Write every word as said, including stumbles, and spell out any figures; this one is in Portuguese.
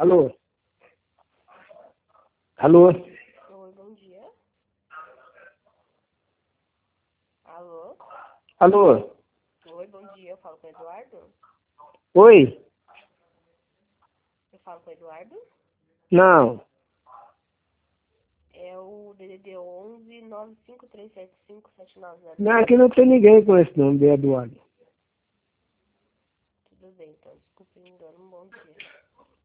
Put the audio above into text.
Alô? Alô? Oi, bom dia. Alô? Alô? Oi, bom dia. Eu falo com o Eduardo? Oi? Eu falo com o Eduardo? Não. É o D D D onze nove cinco três sete cinco sete nove zero. Não, aqui não tem ninguém com esse nome de Eduardo. Tudo bem, então. Desculpe o engano. Um bom dia.